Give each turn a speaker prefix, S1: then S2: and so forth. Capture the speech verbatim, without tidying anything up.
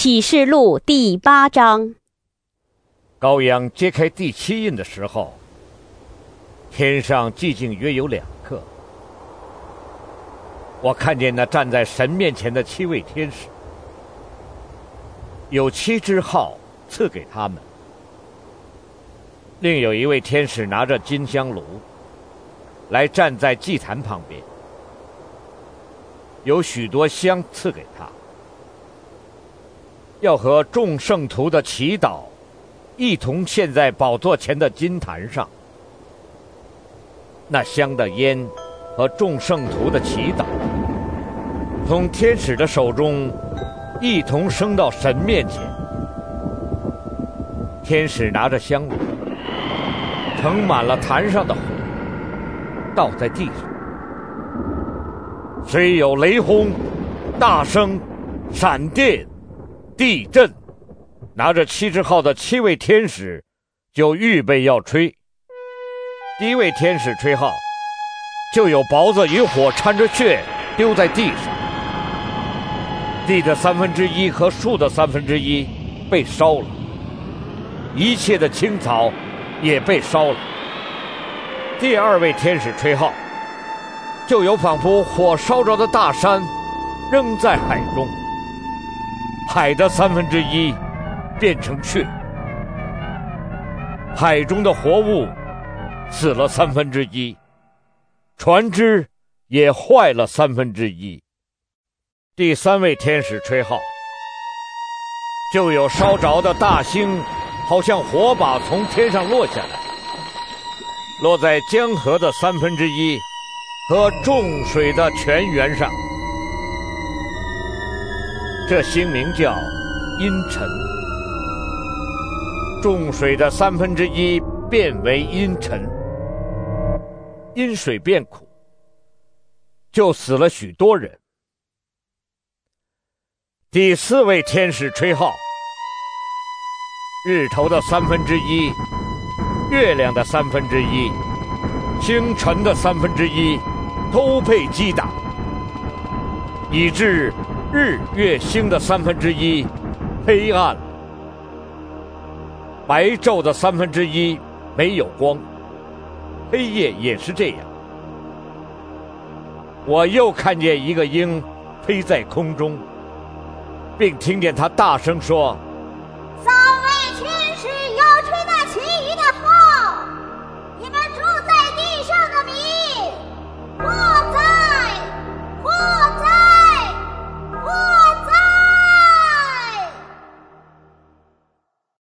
S1: 启示录第八章。
S2: 羔羊揭开第七印的时候，天上寂静约有两刻。我看见那站在神面前的七位天使，有七支号赐给他们。另有一位天使拿着金香炉，来站在祭坛旁边，有许多香赐给他，要和众圣徒的祈祷一同献在宝座前的金坛上。那香的烟和众圣徒的祈祷从天使的手中一同升到神面前。天使拿着香炉，盛满了坛上的火，倒在地上。虽有雷轰、大声、闪电、地震，拿着七支号的七位天使就预备要吹。第一位天使吹号，就有雹子与火掺着血丢在地上，地的三分之一和树的三分之一被烧了，一切的青草也被烧了。第二位天使吹号，就有仿佛火烧着的大山扔在海中，海的三分之一变成血，海中的活物死了三分之一，船只也坏了三分之一。第三位天使吹号，就有烧着的大星好像火把从天上落下来，落在江河的三分之一和众水的泉源上。这星名叫阴沉，众水的三分之一变为阴沉，因水变苦，就死了许多人。第四位天使吹号，日头的三分之一，月亮的三分之一，星辰的三分之一都被击打，以致日月星的三分之一黑暗了，白昼的三分之一没有光，黑夜也是这样。我又看见一个鹰飞在空中，并听见他大声说：